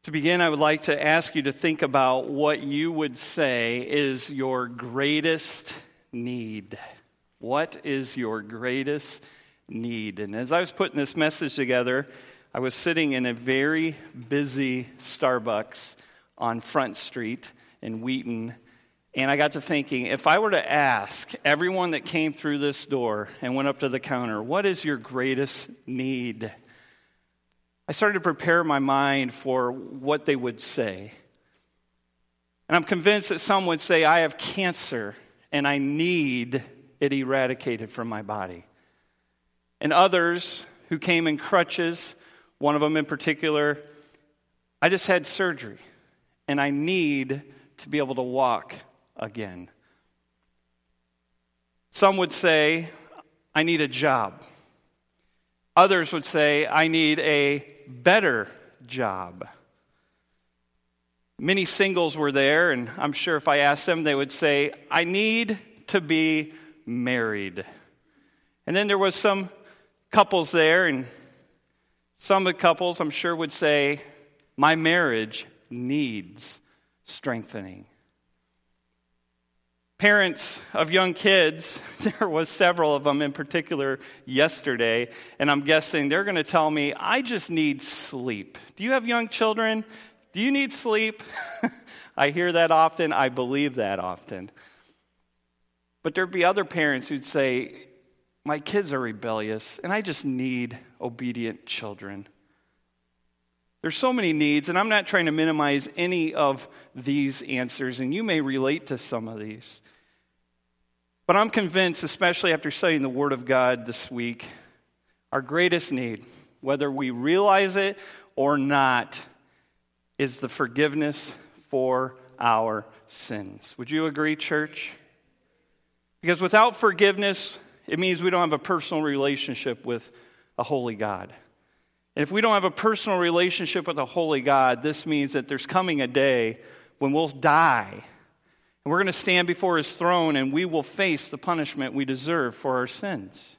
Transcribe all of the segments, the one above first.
To begin, I would like to ask you to think about what you would say is your greatest need. What is your greatest need? And as I was putting this message together, I was sitting in a very busy Starbucks on Front Street in Wheaton, and I got to thinking, if I were to ask everyone that came through this door and went up to the counter, what is your greatest need? I started to prepare my mind for what they would say. And I'm convinced that some would say, I have cancer and I need it eradicated from my body. And others who came in crutches, one of them in particular, I just had surgery and I need to be able to walk again. Some would say, I need a job. Others would say, I need a better job. Many singles were there, and I'm sure if I asked them, they would say, I need to be married. And then there was some couples there, and some of the couples, I'm sure, would say, my marriage needs strengthening. Parents of young kids, there was several of them in particular yesterday, and I'm guessing they're going to tell me, I just need sleep. Do you have young children? Do you need sleep? I hear that often. I believe that often. But there'd be other parents who'd say, my kids are rebellious, and I just need obedient children. There's so many needs, and I'm not trying to minimize any of these answers, and you may relate to some of these. But I'm convinced, especially after studying the Word of God this week, our greatest need, whether we realize it or not, is the forgiveness for our sins. Would you agree, church? Because without forgiveness, it means we don't have a personal relationship with a holy God. And if we don't have a personal relationship with a holy God, this means that there's coming a day when we'll die. And we're going to stand before His throne and we will face the punishment we deserve for our sins.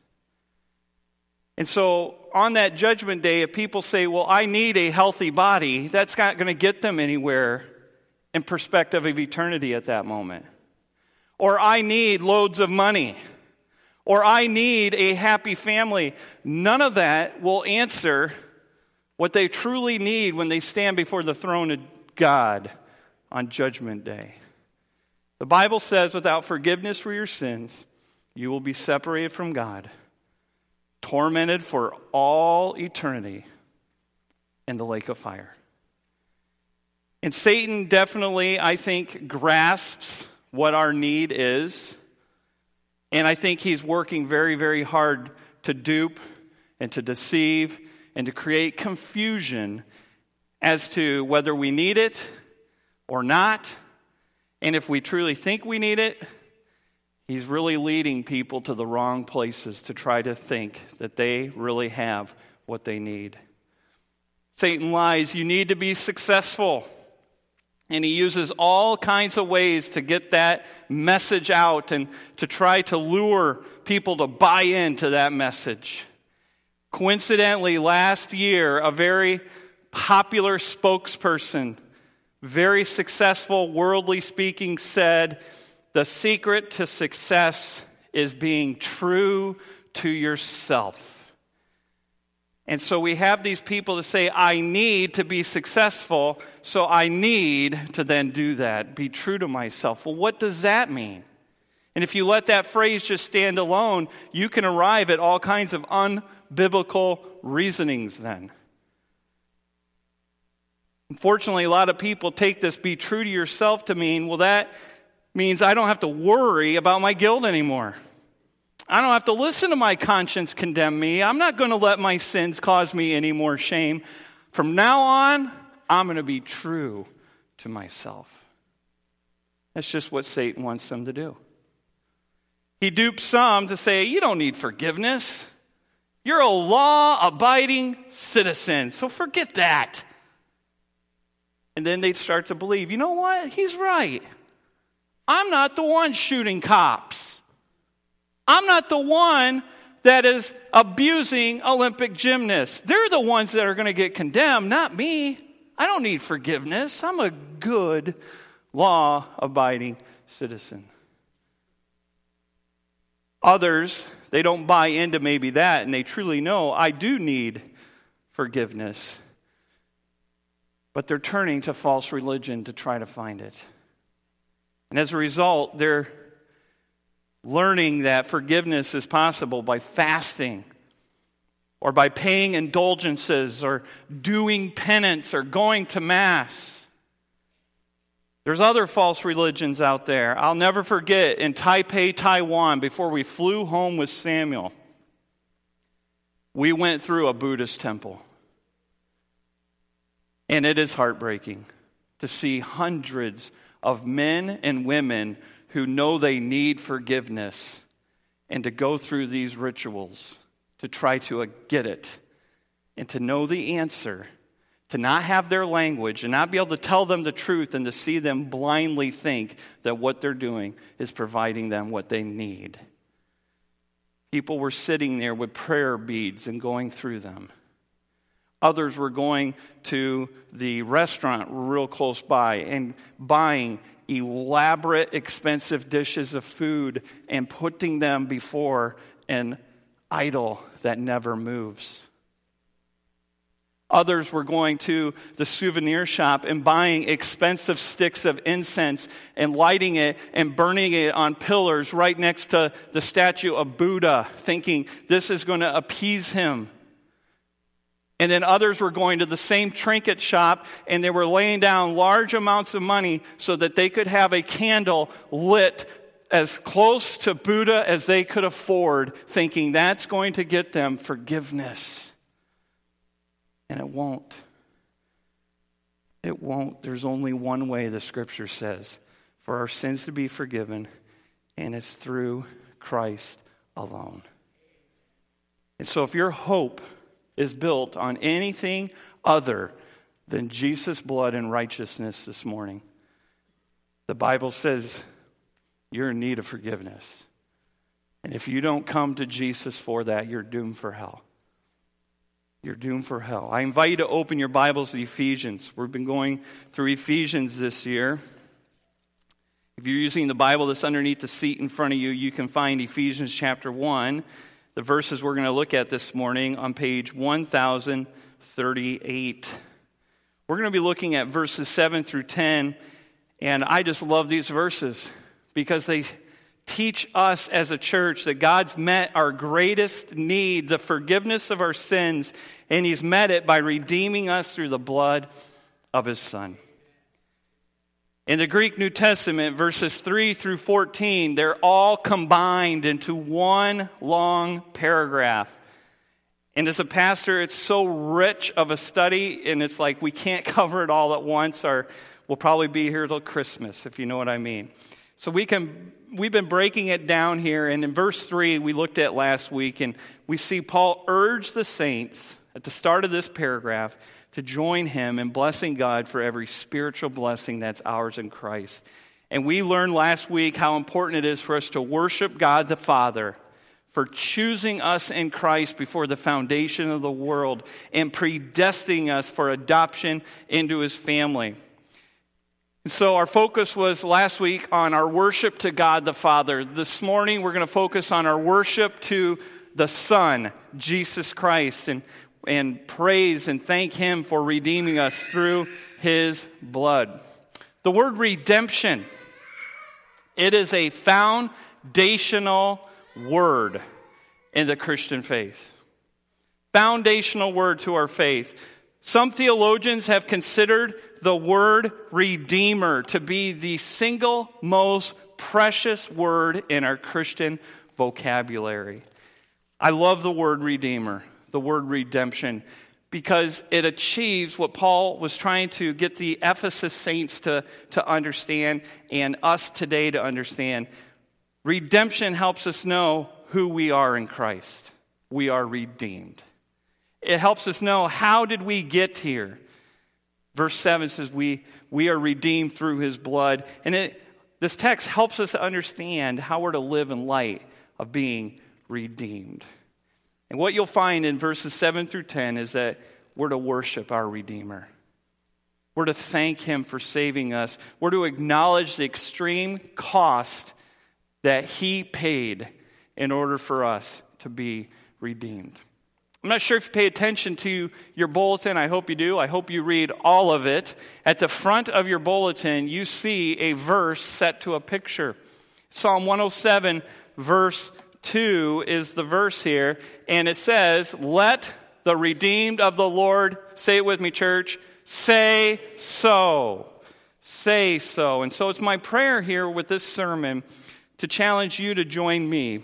And so on that judgment day, if people say, well, I need a healthy body, that's not going to get them anywhere in perspective of eternity at that moment. Or I need loads of money. Or I need a happy family. None of that will answer what they truly need when they stand before the throne of God on Judgment Day. The Bible says without forgiveness for your sins, you will be separated from God, tormented for all eternity in the lake of fire. And Satan definitely, I think, grasps what our need is. And I think he's working very, very hard to dupe and to deceive and to create confusion as to whether we need it or not. And if we truly think we need it, he's really leading people to the wrong places to try to think that they really have what they need. Satan lies, you need to be successful. And he uses all kinds of ways to get that message out and to try to lure people to buy into that message. Coincidentally, last year, a very popular spokesperson, very successful, worldly speaking, said, the secret to success is being true to yourself. And so we have these people that say, I need to be successful, so I need to then do that, be true to myself. Well, what does that mean? And if you let that phrase just stand alone, you can arrive at all kinds of unbiblical reasonings then. Unfortunately, a lot of people take this be true to yourself to mean, well, that means I don't have to worry about my guilt anymore. I don't have to listen to my conscience condemn me. I'm not going to let my sins cause me any more shame. From now on, I'm going to be true to myself. That's just what Satan wants them to do. He dupes some to say, you don't need forgiveness. You're a law-abiding citizen, so forget that. And then they start to believe, you know what? He's right. I'm not the one shooting cops. I'm not the one that is abusing Olympic gymnasts. They're the ones that are going to get condemned, not me. I don't need forgiveness. I'm a good, law-abiding citizen. Others, they don't buy into maybe that, and they truly know, I do need forgiveness. But they're turning to false religion to try to find it. And as a result, they're learning that forgiveness is possible by fasting, or by paying indulgences, or doing penance, or going to Mass. There's other false religions out there. I'll never forget in Taipei, Taiwan, before we flew home with Samuel, we went through a Buddhist temple. And it is heartbreaking to see hundreds of men and women who know they need forgiveness and to go through these rituals to try to get it and to know the answer, to not have their language and not be able to tell them the truth and to see them blindly think that what they're doing is providing them what they need. People were sitting there with prayer beads and going through them. Others were going to the restaurant real close by and buying elaborate, expensive dishes of food and putting them before an idol that never moves. Others were going to the souvenir shop and buying expensive sticks of incense and lighting it and burning it on pillars right next to the statue of Buddha, thinking this is going to appease him. And then others were going to the same trinket shop and they were laying down large amounts of money so that they could have a candle lit as close to Buddha as they could afford, thinking that's going to get them forgiveness. And it won't. It won't. There's only one way, the Scripture says, for our sins to be forgiven, and it's through Christ alone. And so if your hope is built on anything other than Jesus' blood and righteousness this morning, the Bible says you're in need of forgiveness. And if you don't come to Jesus for that, you're doomed for hell. You're doomed for hell. I invite you to open your Bibles to Ephesians. We've been going through Ephesians this year. If you're using the Bible that's underneath the seat in front of you, you can find Ephesians chapter 1. The verses we're going to look at this morning on page 1038. We're going to be looking at verses 7 through 10, and I just love these verses because they teach us as a church that God's met our greatest need, the forgiveness of our sins, and He's met it by redeeming us through the blood of His Son. In the Greek New Testament, verses 3 through 14, they're all combined into one long paragraph. And as a pastor, it's so rich of a study, and it's like we can't cover it all at once, or we'll probably be here till Christmas, if you know what I mean. So we've been breaking it down here, and in verse 3 we looked at last week, and we see Paul urge the saints at the start of this paragraph to join him in blessing God for every spiritual blessing that's ours in Christ. And we learned last week how important it is for us to worship God the Father for choosing us in Christ before the foundation of the world and predestining us for adoption into His family. So our focus was last week on our worship to God the Father. This morning we're going to focus on our worship to the Son, Jesus Christ, and praise and thank Him for redeeming us through His blood. The word redemption, it is a foundational word in the Christian faith. Foundational word to our faith. Some theologians have considered the word redeemer to be the single most precious word in our Christian vocabulary. I love the word redeemer, the word redemption, because it achieves what Paul was trying to get the Ephesus saints to understand and us today to understand. Redemption helps us know who we are in Christ. We are redeemed. It helps us know, how did we get here? Verse 7 says we are redeemed through His blood. And this text helps us understand how we're to live in light of being redeemed. And what you'll find in verses 7 through 10 is that we're to worship our Redeemer. We're to thank him for saving us. We're to acknowledge the extreme cost that he paid in order for us to be redeemed. I'm not sure if you pay attention to your bulletin. I hope you do. I hope you read all of it. At the front of your bulletin, you see a verse set to a picture. Psalm 107, verse 2 is the verse here. And it says, "Let the redeemed of the Lord," say it with me, church, "say so." Say so. And so it's my prayer here with this sermon to challenge you to join me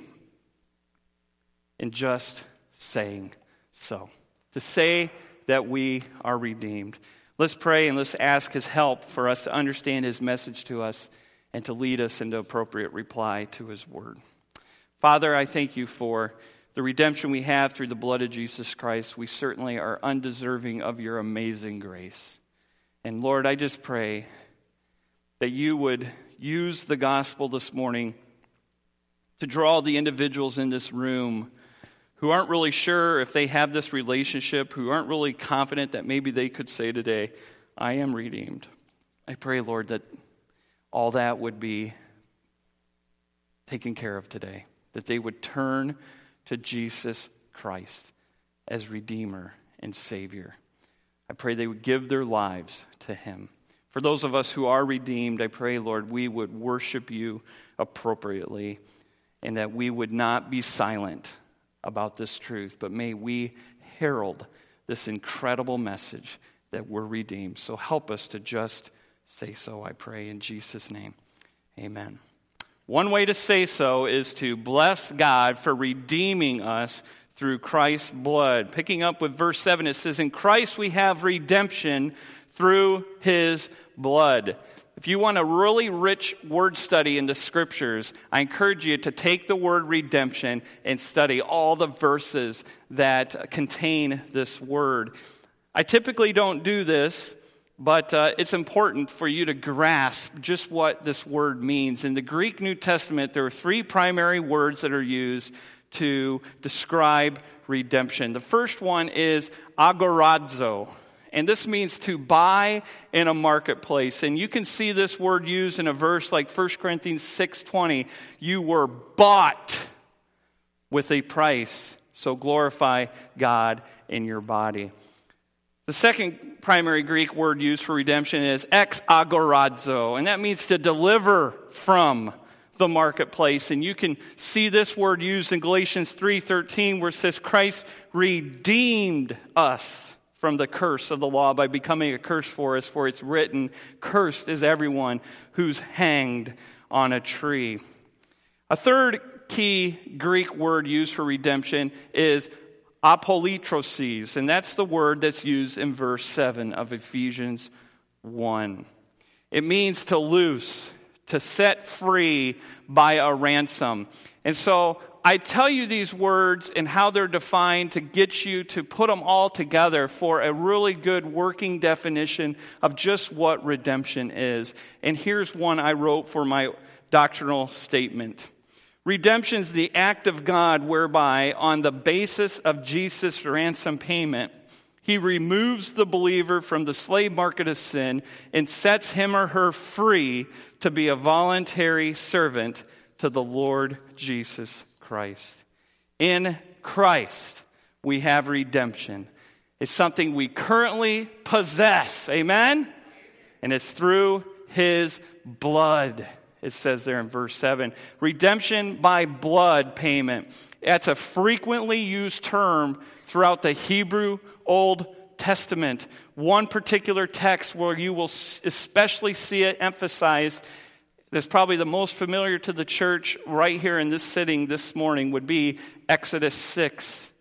in just saying so. To say that we are redeemed. Let's pray and let's ask his help for us to understand his message to us and to lead us into appropriate reply to his word. Father, I thank you for the redemption we have through the blood of Jesus Christ. We certainly are undeserving of your amazing grace. And Lord, I just pray that you would use the gospel this morning to draw the individuals in this room who aren't really sure if they have this relationship, who aren't really confident that maybe they could say today, "I am redeemed." I pray, Lord, that all that would be taken care of today, that they would turn to Jesus Christ as Redeemer and Savior. I pray they would give their lives to him. For those of us who are redeemed, I pray, Lord, we would worship you appropriately and that we would not be silent about this truth, but may we herald this incredible message that we're redeemed. So help us to just say so, I pray, in Jesus' name. Amen. One way to say so is to bless God for redeeming us through Christ's blood. Picking up with verse 7, it says, "In Christ we have redemption through his blood." If you want a really rich word study in the scriptures, I encourage you to take the word redemption and study all the verses that contain this word. I typically don't do this, but it's important for you to grasp just what this word means. In the Greek New Testament, there are three primary words that are used to describe redemption. The first one is agorazo. And this means to buy in a marketplace. And you can see this word used in a verse like 1 Corinthians 6:20. You were bought with a price, so glorify God in your body. The second primary Greek word used for redemption is exagorazo, and that means to deliver from the marketplace. And you can see this word used in Galatians 3:13 where it says Christ redeemed us from the curse of the law by becoming a curse for us, for it's written, "Cursed is everyone who's hanged on a tree." A third key Greek word used for redemption is apolitroses, and that's the word that's used in verse 7 of Ephesians 1. It means to loose, to set free by a ransom. And so I tell you these words and how they're defined to get you to put them all together for a really good working definition of just what redemption is. And here's one I wrote for my doctrinal statement. Redemption is the act of God whereby, on the basis of Jesus' ransom payment, he removes the believer from the slave market of sin and sets him or her free to be a voluntary servant to the Lord Jesus Christ. In Christ, we have redemption. It's something we currently possess. Amen? And it's through his blood. It says there in verse 7. Redemption by blood payment. That's a frequently used term throughout the Hebrew Old Testament. One particular text where you will especially see it emphasized, that's probably the most familiar to the church right here in this sitting this morning, would be Exodus 6,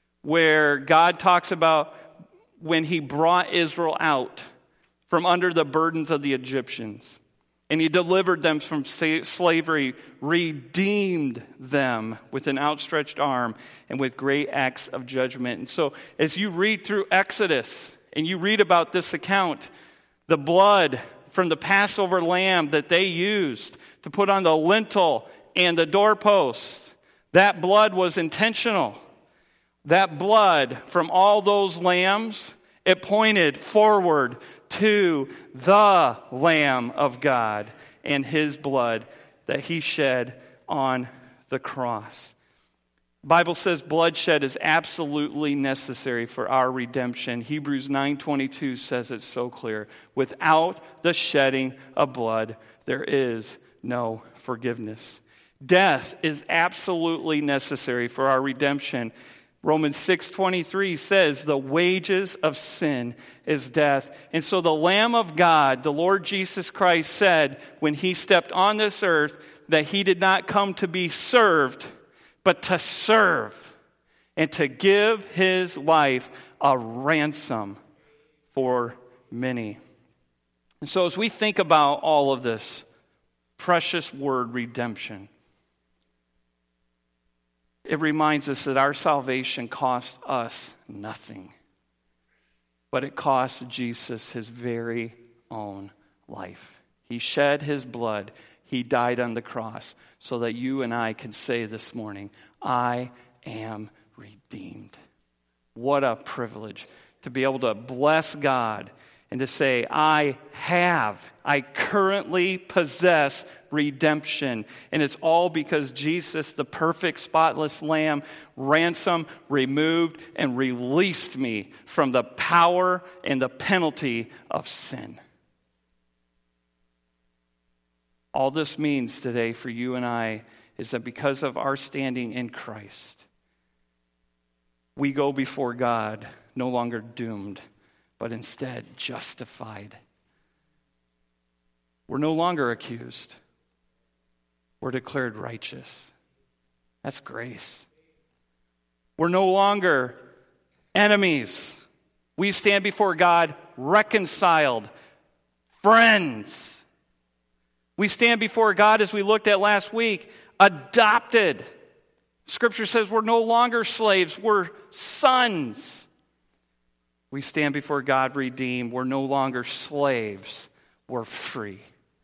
where God talks about when he brought Israel out from under the burdens of the Egyptians. And he delivered them from slavery, redeemed them with an outstretched arm and with great acts of judgment. And so as you read through Exodus and you read about this account, the blood from the Passover lamb that they used to put on the lintel and the doorposts, that blood was intentional. That blood from all those lambs It pointed forward to the Lamb of God and his blood that he shed on the cross. The Bible says bloodshed is absolutely necessary for our redemption. Hebrews 9:22 says it so clear. Without the shedding of blood, there is no forgiveness. Death is absolutely necessary for our redemption. Romans 6:23 says the wages of sin is death. And so the Lamb of God, the Lord Jesus Christ, said when he stepped on this earth that he did not come to be served, but to serve and to give his life a ransom for many. And so as we think about all of this precious word, redemption, it reminds us that our salvation cost us nothing, but it cost Jesus his very own life. He shed his blood. He died on the cross so that you and I can say this morning, I am redeemed. What a privilege to be able to bless God and to say, I currently possess redemption. And it's all because Jesus, the perfect, spotless Lamb, ransomed, removed, and released me from the power and the penalty of sin. All this means today for you and I is that because of our standing in Christ, we go before God no longer doomed, but instead justified. We're no longer accused. We're declared righteous. That's grace. We're no longer enemies. We stand before God reconciled, friends. We stand before God, as we looked at last week, adopted. Scripture says we're no longer slaves, we're sons. We stand before God redeemed. We're no longer slaves, we're free.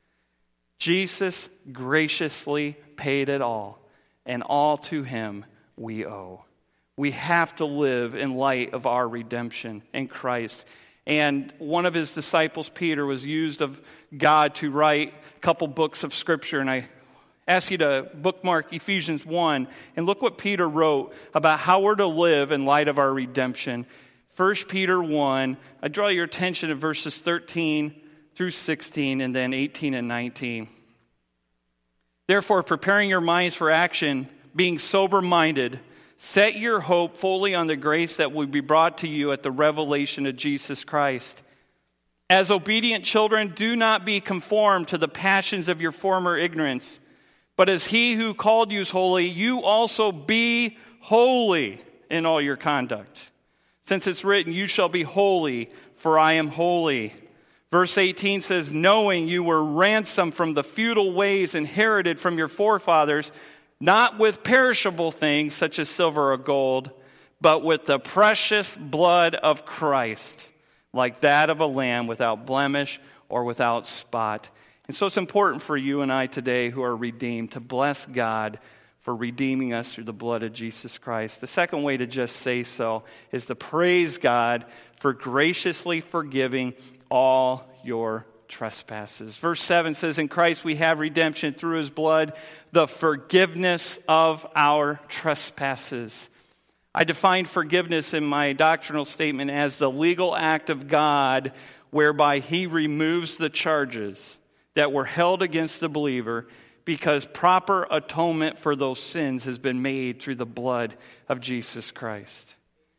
Jesus graciously paid it all, and all to him we owe. We have to live in light of our redemption in Christ. And one of his disciples, Peter, was used of God to write a couple books of Scripture. And I ask you to bookmark Ephesians 1 and look what Peter wrote about how we're to live in light of our redemption. 1 Peter 1, I draw your attention to verses 13 through 16 and then 18 and 19. Therefore, preparing your minds for action, being sober-minded, set your hope fully on the grace that will be brought to you at the revelation of Jesus Christ. As obedient children, do not be conformed to the passions of your former ignorance, but as he who called you is holy, you also be holy in all your conduct. Since it's written, you shall be holy, for I am holy. Verse 18 says, knowing you were ransomed from the futile ways inherited from your forefathers, not with perishable things such as silver or gold, but with the precious blood of Christ, like that of a lamb without blemish or without spot. And so it's important for you and I today who are redeemed to bless God for redeeming us through the blood of Jesus Christ. The second way to just say so is to praise God for graciously forgiving all your trespasses. Verse 7 says, in Christ we have redemption through his blood, the forgiveness of our trespasses. I define forgiveness in my doctrinal statement as the legal act of God whereby he removes the charges that were held against the believer because proper atonement for those sins has been made through the blood of Jesus Christ.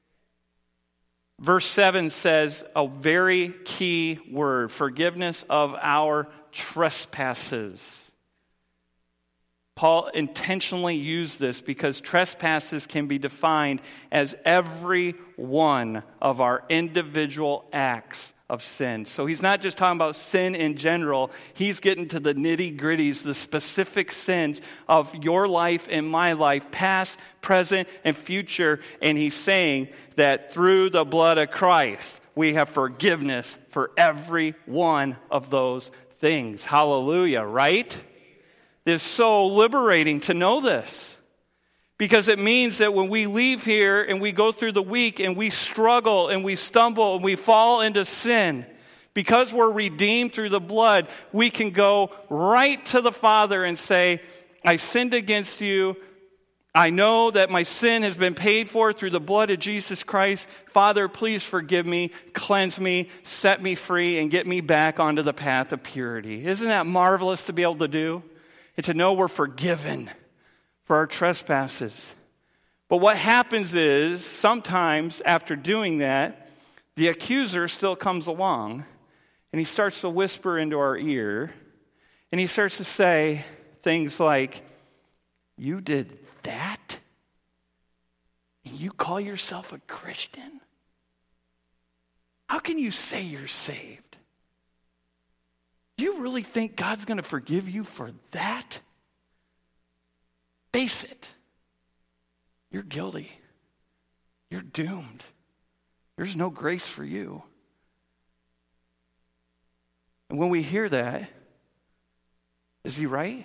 Verse 7 says a very key word, forgiveness of our trespasses. Paul intentionally used this because trespasses can be defined as every one of our individual acts of sin. So he's not just talking about sin in general. He's getting to the nitty-gritties, the specific sins of your life and my life, past, present, and future. And he's saying that through the blood of Christ, we have forgiveness for every one of those things. Hallelujah, right? It's so liberating to know this. Because it means that when we leave here and we go through the week and we struggle and we stumble and we fall into sin, because we're redeemed through the blood, we can go right to the Father and say, I sinned against you. I know that my sin has been paid for through the blood of Jesus Christ. Father, please forgive me, cleanse me, set me free, and get me back onto the path of purity. Isn't that marvelous to be able to do? And to know we're forgiven for our trespasses. But what happens is, sometimes after doing that, the accuser still comes along, and he starts to whisper into our ear, and he starts to say things like, you did that? And you call yourself a Christian? How can you say you're saved? Do you really think God's going to forgive you for that? Face it. You're guilty. You're doomed. There's no grace for you. And when we hear that, is he right?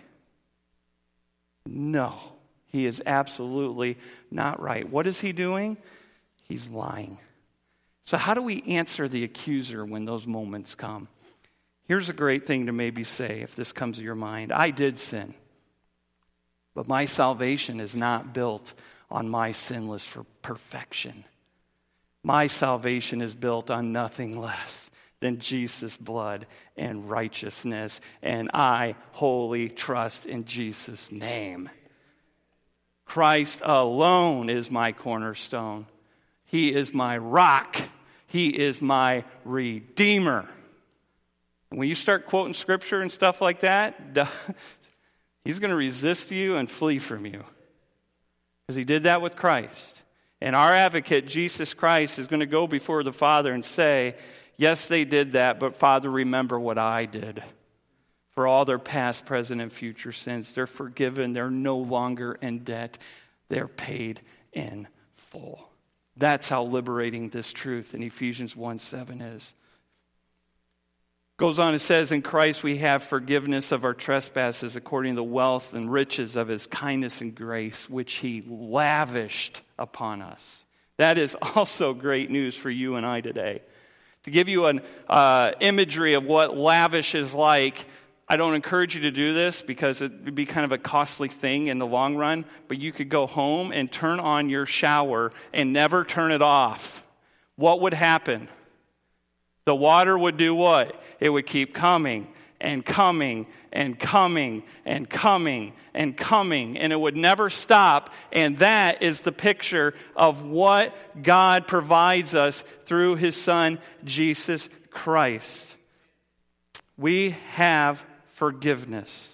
No, he is absolutely not right. What is he doing? He's lying. So how do we answer the accuser when those moments come? Here's a great thing to maybe say if this comes to your mind. I did sin, but my salvation is not built on my sinless perfection. My salvation is built on nothing less than Jesus' blood and righteousness, and I wholly trust in Jesus' name. Christ alone is my cornerstone. He is my rock. He is my redeemer. When you start quoting scripture and stuff like that, he's going to resist you and flee from you. Because he did that with Christ. And our advocate, Jesus Christ, is going to go before the Father and say, yes, they did that, but Father, remember what I did. For all their past, present, and future sins, they're forgiven. They're no longer in debt. They're paid in full. That's how liberating this truth in Ephesians 1:7 is. Goes on, it says, in Christ we have forgiveness of our trespasses according to the wealth and riches of his kindness and grace, which he lavished upon us. That is also great news for you and I today. To give you an imagery of what lavish is like, I don't encourage you to do this because it would be kind of a costly thing in the long run, but you could go home and turn on your shower and never turn it off. What would happen? The water would do what? It would keep coming and coming and coming and coming and coming, and it would never stop. And that is the picture of what God provides us through his Son, Jesus Christ. We have forgiveness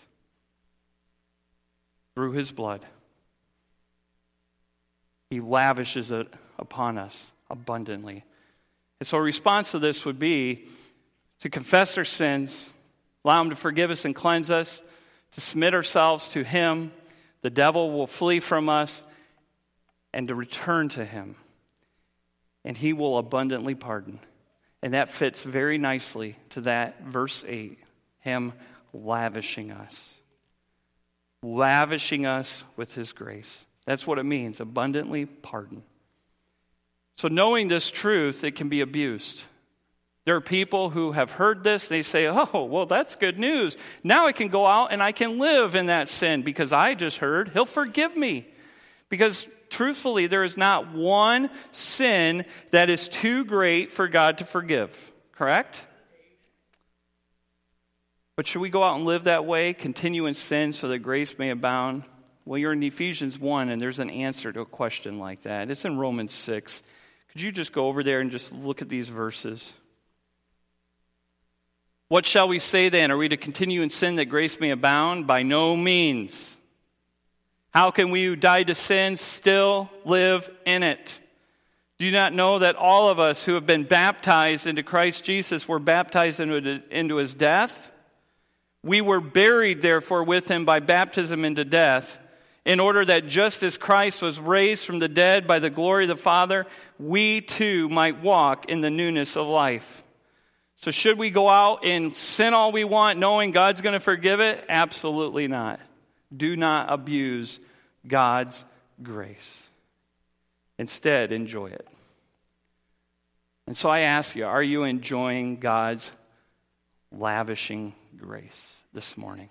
through his blood. He lavishes it upon us abundantly. And so a response to this would be to confess our sins, allow him to forgive us and cleanse us, to submit ourselves to him. The devil will flee from us, and to return to him. And he will abundantly pardon. And that fits very nicely to that verse 8, him lavishing us. Lavishing us with his grace. That's what it means, abundantly pardon. So knowing this truth, it can be abused. There are people who have heard this. They say, oh, well, that's good news. Now I can go out and I can live in that sin because I just heard he'll forgive me. Because truthfully, there is not one sin that is too great for God to forgive. Correct? But should we go out and live that way, continue in sin so that grace may abound? Well, you're in Ephesians 1, and there's an answer to a question like that. It's in Romans 6. Could you just go over there and just look at these verses? What shall we say then? Are we to continue in sin that grace may abound? By no means. How can we who died to sin still live in it? Do you not know that all of us who have been baptized into Christ Jesus were baptized into his death? We were buried, therefore, with him by baptism into death, in order that just as Christ was raised from the dead by the glory of the Father, we too might walk in the newness of life. So should we go out and sin all we want knowing God's going to forgive it? Absolutely not. Do not abuse God's grace. Instead, enjoy it. And so I ask you, are you enjoying God's lavishing grace this morning?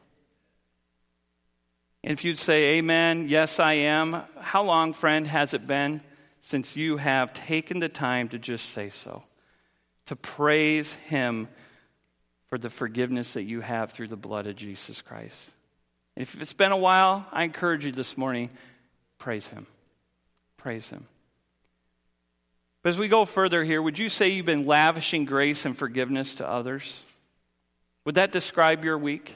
And if you'd say, amen, yes, I am, how long, friend, has it been since you have taken the time to just say so? To praise Him for the forgiveness that you have through the blood of Jesus Christ. If it's been a while, I encourage you this morning, praise Him. Praise Him. But as we go further here, would you say you've been lavishing grace and forgiveness to others? Would that describe your week?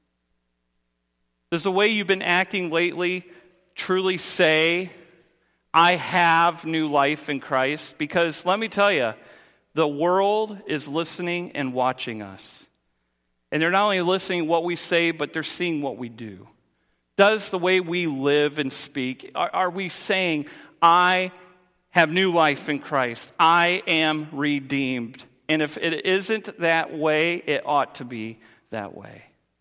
Does the way you've been acting lately truly say, I have new life in Christ? Because let me tell you, the world is listening and watching us. And they're not only listening to what we say, but they're seeing what we do. Does the way we live and speak, are we saying, I have new life in Christ. I am redeemed. And if it isn't that way, it ought to be that way.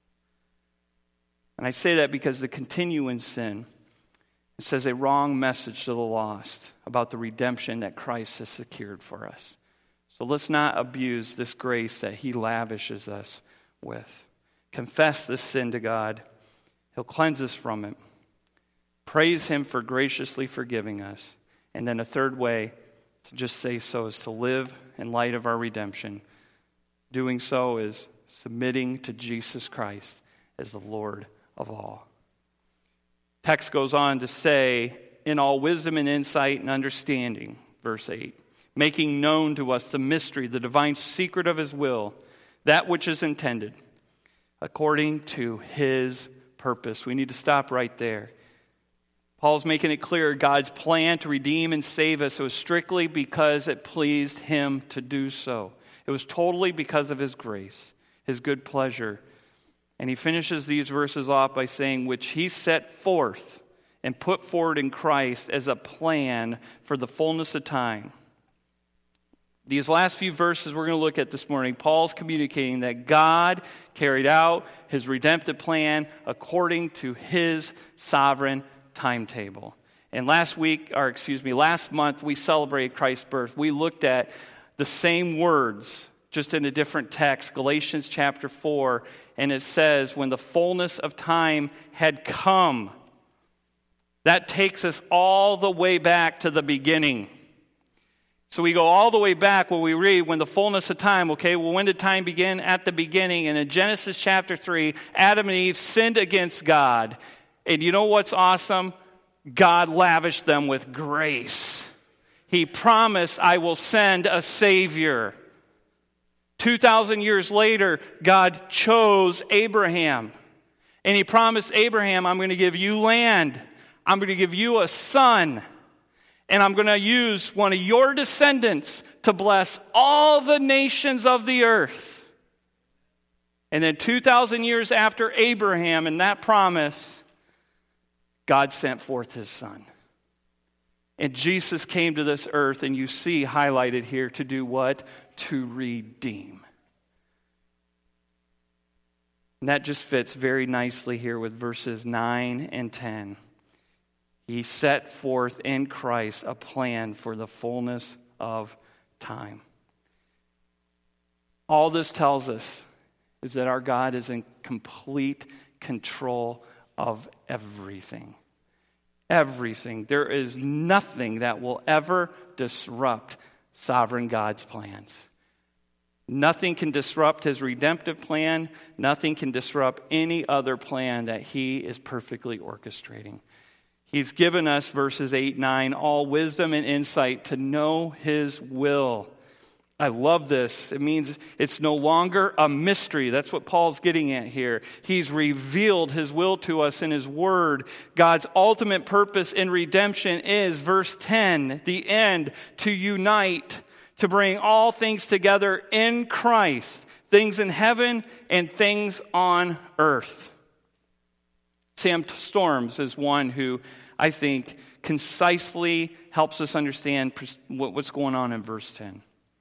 And I say that because to continue in sin, it says a wrong message to the lost about the redemption that Christ has secured for us. So let's not abuse this grace that He lavishes us with. Confess this sin to God. He'll cleanse us from it. Praise Him for graciously forgiving us. And then a third way to just say so is to live in light of our redemption. Doing so is submitting to Jesus Christ as the Lord of all. Text goes on to say, in all wisdom and insight and understanding, verse 8, making known to us the mystery, the divine secret of His will, that which is intended, according to His purpose. We need to stop right there. Paul's making it clear God's plan to redeem and save us was strictly because it pleased Him to do so. It was totally because of His grace, His good pleasure. And he finishes these verses off by saying, which He set forth and put forward in Christ as a plan for the fullness of time. These last few verses we're going to look at this morning, Paul's communicating that God carried out His redemptive plan according to His sovereign timetable. And last month we celebrated Christ's birth. We looked at the same words, just in a different text, Galatians chapter 4, and it says, when the fullness of time had come. That takes us all the way back to the beginning. So we go all the way back where we read, when the fullness of time, okay, well, when did time begin? At the beginning. And in Genesis chapter 3, Adam and Eve sinned against God. And you know what's awesome? God lavished them with grace. He promised, I will send a Savior. 2,000 years later, God chose Abraham. And He promised Abraham, I'm going to give you land. I'm going to give you a son. And I'm going to use one of your descendants to bless all the nations of the earth. And then 2,000 years after Abraham and that promise, God sent forth His Son. And Jesus came to this earth, and you see highlighted here to do what? To redeem. And that just fits very nicely here with verses 9 and 10. He set forth in Christ a plan for the fullness of time. All this tells us is that our God is in complete control of everything. Everything. There is nothing that will ever disrupt sovereign God's plans. Nothing can disrupt His redemptive plan. Nothing can disrupt any other plan that He is perfectly orchestrating. He's given us, verses 8, 9, all wisdom and insight to know His will. I love this. It means it's no longer a mystery. That's what Paul's getting at here. He's revealed His will to us in His Word. God's ultimate purpose in redemption is, verse 10, the end, to unite, to bring all things together in Christ, things in heaven and things on earth. Sam Storms is one who I think concisely helps us understand what's going on in verse 10.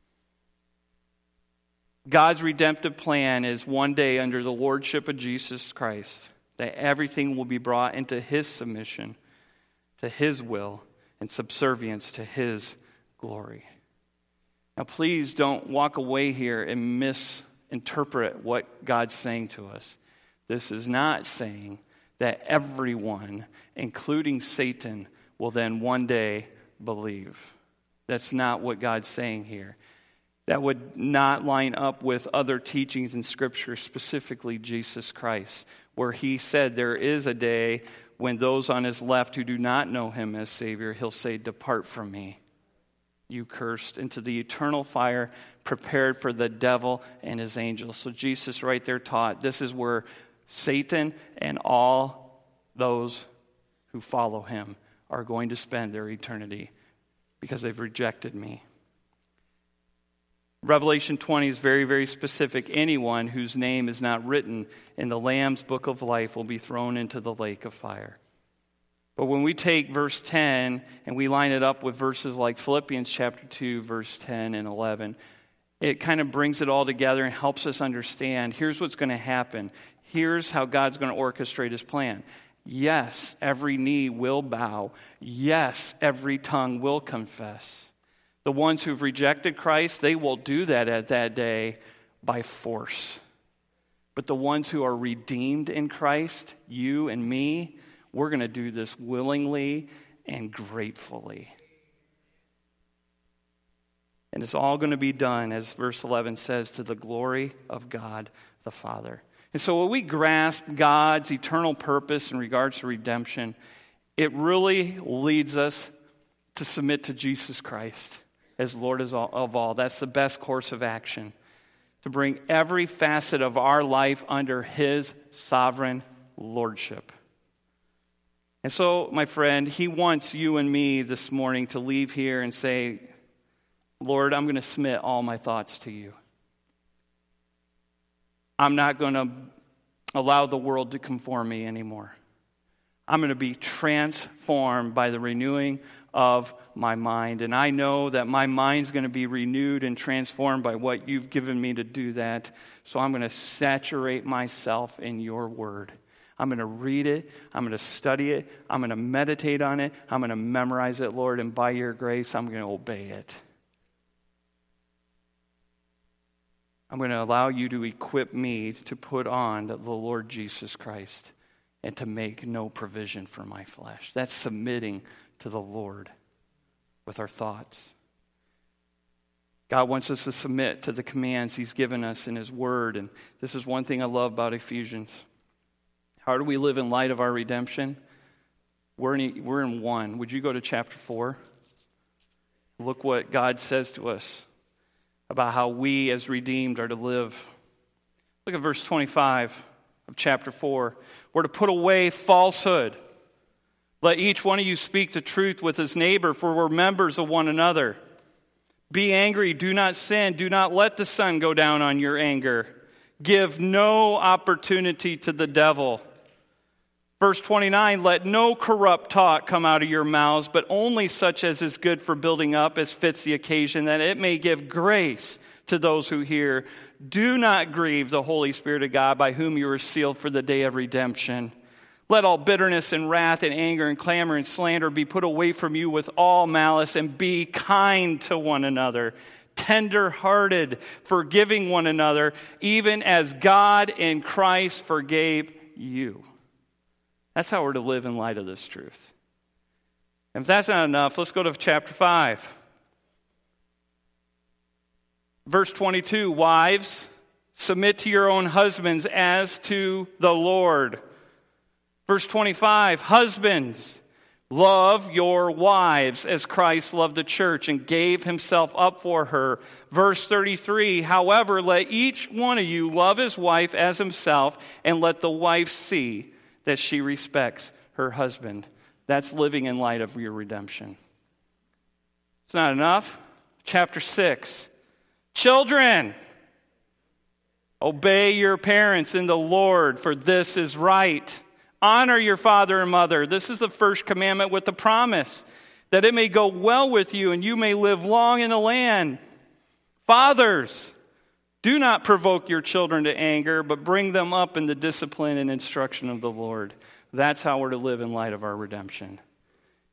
God's redemptive plan is one day under the lordship of Jesus Christ, that everything will be brought into His submission, to his will and subservience to his glory. Now, please don't walk away here and misinterpret what God's saying to us. This is not saying that everyone, including Satan, will then one day believe. That's not what God's saying here. That would not line up with other teachings in Scripture, specifically Jesus Christ, where he said there is a day when those on his left who do not know him as Savior, he'll say, "Depart from me, you cursed," into the eternal fire prepared for the devil and his angels. So Jesus right there taught this is where Satan and all those who follow him are going to spend their eternity because they've rejected me. Revelation 20 is very, very specific. Anyone whose name is not written in the Lamb's book of life will be thrown into the lake of fire. But when we take verse 10 and we line it up with verses like Philippians chapter 2, verse 10 and 11, it kind of brings it all together and helps us understand here's what's going to happen. Here's how God's going to orchestrate his plan. Yes, every knee will bow. Yes, every tongue will confess. The ones who've rejected Christ, they will do that at that day by force. But the ones who are redeemed in Christ, you and me, we're going to do this willingly and gratefully. And it's all going to be done, as verse 11 says, to the glory of God the Father. And so when we grasp God's eternal purpose in regards to redemption, it really leads us to submit to Jesus Christ as Lord of all. That's the best course of action. To bring every facet of our life under his sovereign lordship. And so, my friend, he wants you and me this morning to leave here and say, Lord, I'm going to submit all my thoughts to you. I'm not going to allow the world to conform me anymore. I'm going to be transformed by the renewing of my mind. And I know that my mind's going to be renewed and transformed by what you've given me to do that. So I'm going to saturate myself in your word. I'm going to read it. I'm going to study it. I'm going to meditate on it. I'm going to memorize it, Lord. And by your grace, I'm going to obey it. I'm going to allow you to equip me to put on the Lord Jesus Christ and to make no provision for my flesh. That's submitting to the Lord with our thoughts. God wants us to submit to the commands he's given us in his word. And this is one thing I love about Ephesians. How do we live in light of our redemption? We're in 1. Would you go to chapter 4? Look what God says to us about how we as redeemed are to live. Look at verse 25 of chapter 4. We're to put away falsehood. Let each one of you speak the truth with his neighbor, for we're members of one another. Be angry, do not sin. Do not let the sun go down on your anger. Give no opportunity to the devil. Verse 29, let no corrupt talk come out of your mouths, but only such as is good for building up as fits the occasion, that it may give grace to those who hear. Do not grieve the Holy Spirit of God, by whom you are sealed for the day of redemption. Let all bitterness and wrath and anger and clamor and slander be put away from you with all malice, and be kind to one another, tender-hearted, forgiving one another, even as God in Christ forgave you. That's how we're to live in light of this truth. And if that's not enough, let's go to chapter 5. Verse 22, wives, submit to your own husbands as to the Lord. Verse 25, husbands, love your wives as Christ loved the church and gave himself up for her. Verse 33, however, let each one of you love his wife as himself, and let the wife see that she respects her husband. That's living in light of your redemption. It's not enough. Chapter 6. Children, obey your parents in the Lord, for this is right. Honor your father and mother. This is the first commandment with the promise, that it may go well with you and you may live long in the land. Fathers, do not provoke your children to anger, but bring them up in the discipline and instruction of the Lord. That's how we're to live in light of our redemption.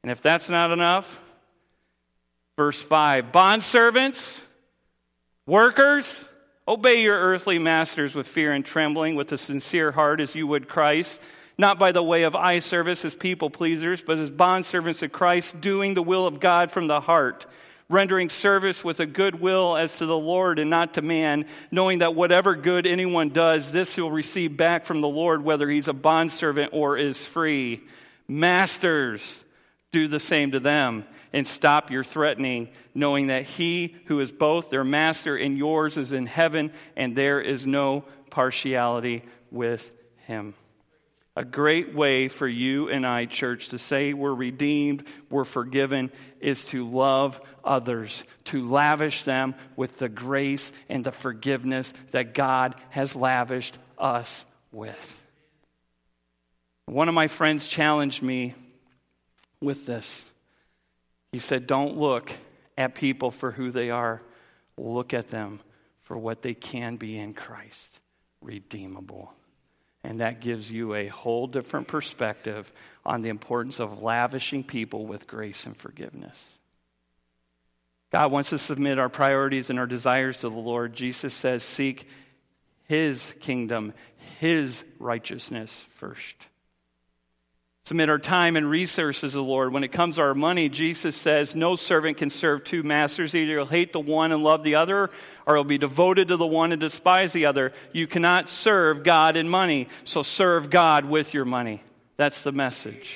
And if that's not enough, verse 5, bondservants, workers, obey your earthly masters with fear and trembling, with a sincere heart as you would Christ, not by the way of eye service as people pleasers, but as bondservants of Christ, doing the will of God from the heart, rendering service with a good will as to the Lord and not to man, knowing that whatever good anyone does, this he'll receive back from the Lord, whether he's a bondservant or is free. Masters, do the same to them, and stop your threatening, knowing that he who is both their master and yours is in heaven, and there is no partiality with him. A great way for you and I, church, to say we're redeemed, we're forgiven, is to love others, to lavish them with the grace and the forgiveness that God has lavished us with. One of my friends challenged me with this. He said, don't look at people for who they are. Look at them for what they can be in Christ, redeemable. And that gives you a whole different perspective on the importance of lavishing people with grace and forgiveness. God wants to submit our priorities and our desires to the Lord. Jesus says, seek his kingdom, his righteousness first. Submit our time and resources to the Lord. When it comes to our money, Jesus says, no servant can serve two masters. Either he'll hate the one and love the other, or he'll be devoted to the one and despise the other. You cannot serve God and money, so serve God with your money. That's the message.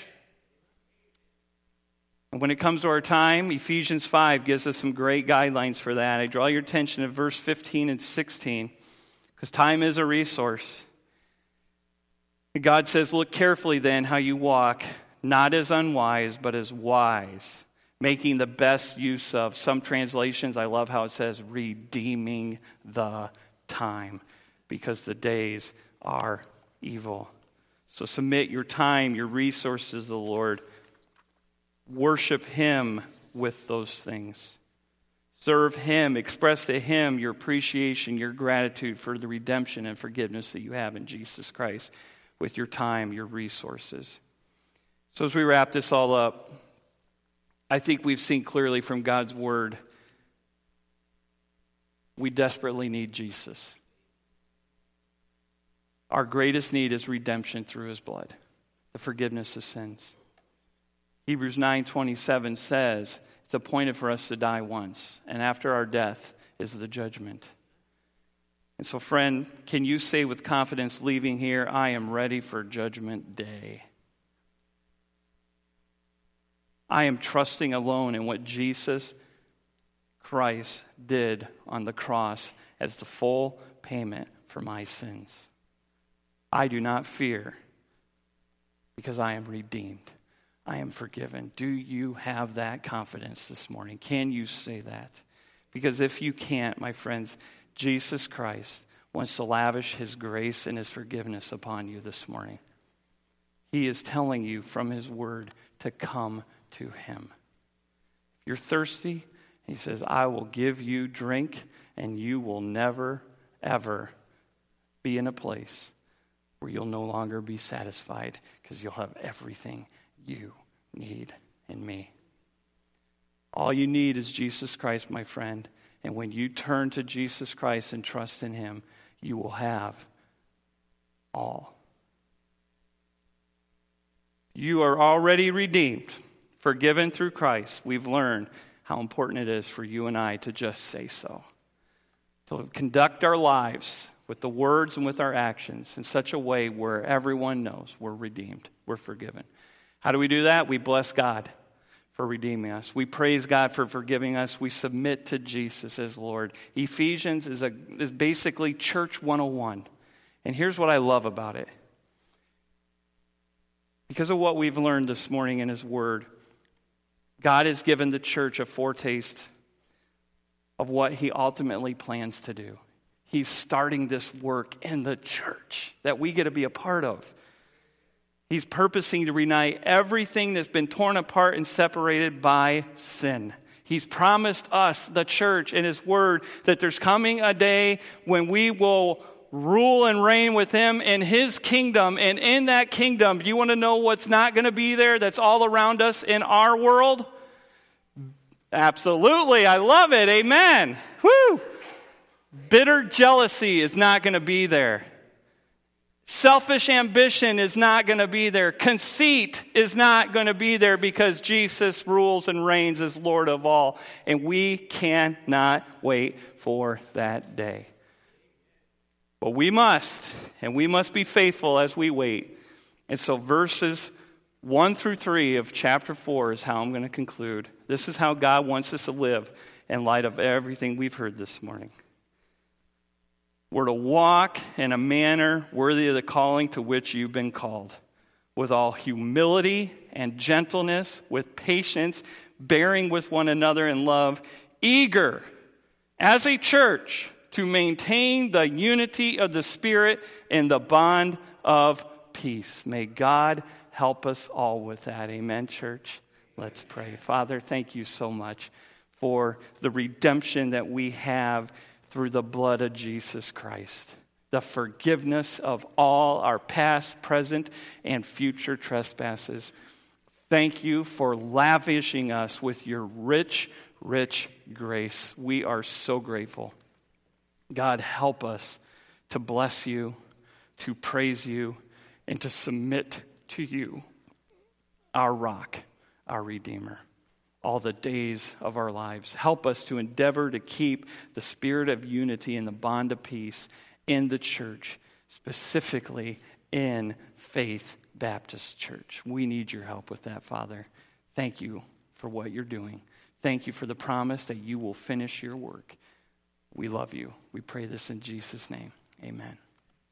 And when it comes to our time, Ephesians 5 gives us some great guidelines for that. I draw your attention to verse 15 and 16, because time is a resource. God says, look carefully then how you walk, not as unwise, but as wise, making the best use of, some translations, I love how it says, redeeming the time, because the days are evil. So submit your time, your resources to the Lord. Worship him with those things. Serve him, express to him your appreciation, your gratitude for the redemption and forgiveness that you have in Jesus Christ. With your time, your resources. So as we wrap this all up, I think we've seen clearly from God's word, we desperately need Jesus. Our greatest need is redemption through his blood, the forgiveness of sins. Hebrews 9:27 says, it's appointed for us to die once, and after our death is the judgment. And so, friend, can you say with confidence leaving here, I am ready for judgment day? I am trusting alone in what Jesus Christ did on the cross as the full payment for my sins. I do not fear because I am redeemed. I am forgiven. Do you have that confidence this morning? Can you say that? Because if you can't, my friends, Jesus Christ wants to lavish his grace and his forgiveness upon you this morning. He is telling you from his word to come to him. If you're thirsty, he says, I will give you drink, and you will never, ever be in a place where you'll no longer be satisfied, because you'll have everything you need in me. All you need is Jesus Christ, my friend. And when you turn to Jesus Christ and trust in him, you will have all. You are already redeemed, forgiven through Christ. We've learned how important it is for you and I to just say so. To conduct our lives with the words and with our actions in such a way where everyone knows we're redeemed, we're forgiven. How do we do that? We bless God for redeeming us. We praise God for forgiving us. We submit to Jesus as Lord. Ephesians is basically church 101. And here's what I love about it. Because of what we've learned this morning in his word, God has given the church a foretaste of what he ultimately plans to do. He's starting this work in the church that we get to be a part of. He's purposing to reunite everything that's been torn apart and separated by sin. He's promised us, the church, in his word, that there's coming a day when we will rule and reign with him in his kingdom. And in that kingdom, do you want to know what's not going to be there that's all around us in our world? Absolutely. I love it. Amen. Woo! Bitter jealousy is not going to be there. Selfish ambition is not going to be there. Conceit is not going to be there because Jesus rules and reigns as Lord of all. And we cannot wait for that day. But we must, and we must be faithful as we wait. And so verses 1 through 3 of chapter 4 is how I'm going to conclude. This is how God wants us to live in light of everything we've heard this morning. We're to walk in a manner worthy of the calling to which you've been called, with all humility and gentleness, with patience, bearing with one another in love, eager as a church to maintain the unity of the Spirit in the bond of peace. May God help us all with that. Amen, church? Let's pray. Father, thank you so much for the redemption that we have through the blood of Jesus Christ. The forgiveness of all our past, present, and future trespasses. Thank you for lavishing us with your rich, rich grace. We are so grateful. God, help us to bless you, to praise you, and to submit to you, our rock, our Redeemer, all the days of our lives. Help us to endeavor to keep the spirit of unity and the bond of peace in the church, specifically in Faith Baptist Church. We need your help with that, Father. Thank you for what you're doing. Thank you for the promise that you will finish your work. We love you. We pray this in Jesus' name. Amen.